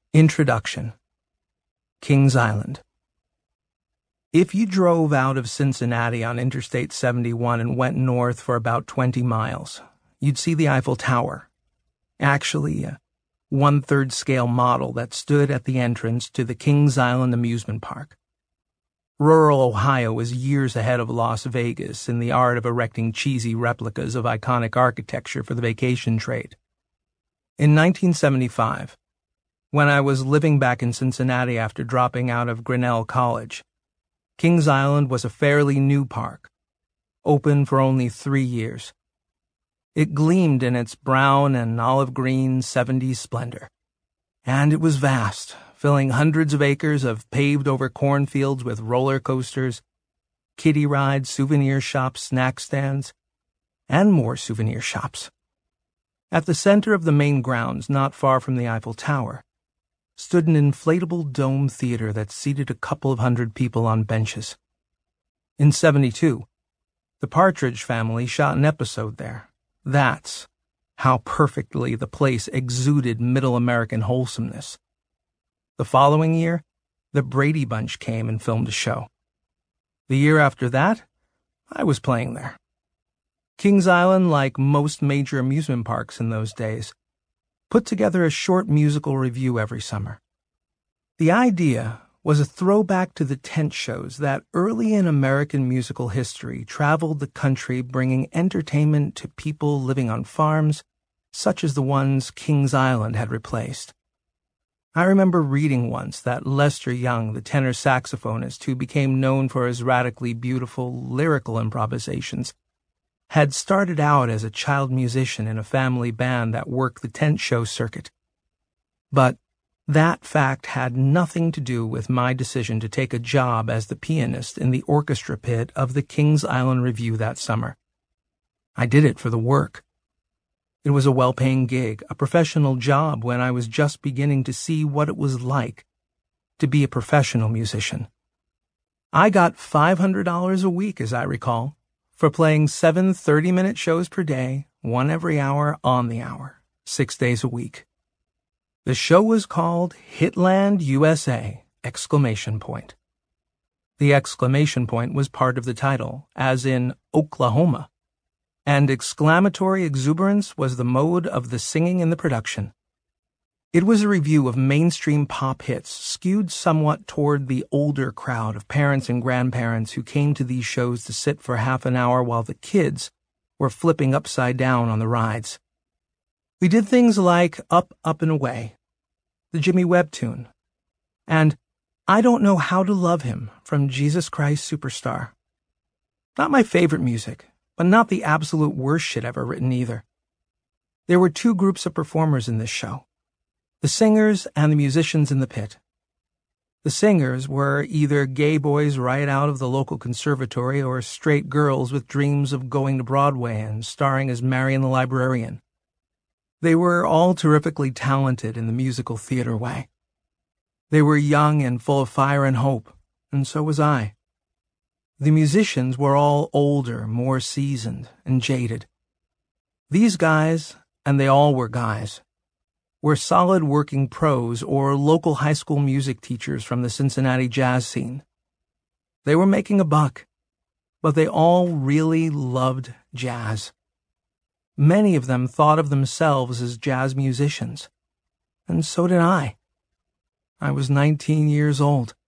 Introduction. Kings Island. If you drove out of Cincinnati on Interstate 71 and went north for about 20 miles, you'd see the Eiffel Tower. Actually, a one-third scale model that stood at the entrance to the Kings Island amusement park. Rural Ohio was years ahead of Las Vegas in the art of erecting cheesy replicas of iconic architecture for the vacation trade. In 1975, when I was living back in Cincinnati after dropping out of Grinnell College, Kings Island was a fairly new park, open for only 3 years. It gleamed in its brown and olive green 70s splendor, and it was vast, filling hundreds of acres of paved-over cornfields with roller coasters, kiddie rides, souvenir shops, snack stands, and more souvenir shops. At the center of the main grounds, not far from the Eiffel Tower, stood an inflatable dome theater that seated a couple of hundred people on benches. In '72, the Partridge Family shot an episode there. That's how perfectly the place exuded middle American wholesomeness. The following year, the Brady Bunch came and filmed a show. The year after that, I was playing there. Kings Island, like most major amusement parks in those days, put together a short musical review every summer. The idea was a throwback to the tent shows that early in American musical history traveled the country bringing entertainment to people living on farms, such as the ones Kings Island had replaced. I remember reading once that Lester Young, the tenor saxophonist who became known for his radically beautiful lyrical improvisations, had started out as a child musician in a family band that worked the tent show circuit. But that fact had nothing to do with my decision to take a job as the pianist in the orchestra pit of the Kings Island Revue that summer. I did it for the work. It was a well-paying gig, a professional job when I was just beginning to see what it was like to be a professional musician. I got $500 a week, as I recall, for playing 7 30-minute shows per day, one every hour on the hour, 6 days a week. The show was called Hitland USA! The exclamation point was part of the title, as in Oklahoma, and exclamatory exuberance was the mode of the singing in the production. It was a review of mainstream pop hits, skewed somewhat toward the older crowd of parents and grandparents who came to these shows to sit for half an hour while the kids were flipping upside down on the rides. We did things like Up, Up and Away, the Jimmy Webb tune, and I Don't Know How to Love Him from Jesus Christ Superstar. Not my favorite music, but not the absolute worst shit ever written either. There were 2 groups of performers in this show, the singers and the musicians in the pit. The singers were either gay boys right out of the local conservatory or straight girls with dreams of going to Broadway and starring as Marian the Librarian. They were all terrifically talented in the musical theater way. They were young and full of fire and hope, and so was I. The musicians were all older, more seasoned, and jaded. These guys, and they all were guys, were solid working pros or local high school music teachers from the Cincinnati jazz scene. They were making a buck, but they all really loved jazz. Many of them thought of themselves as jazz musicians, and so did I. I was 19 years old.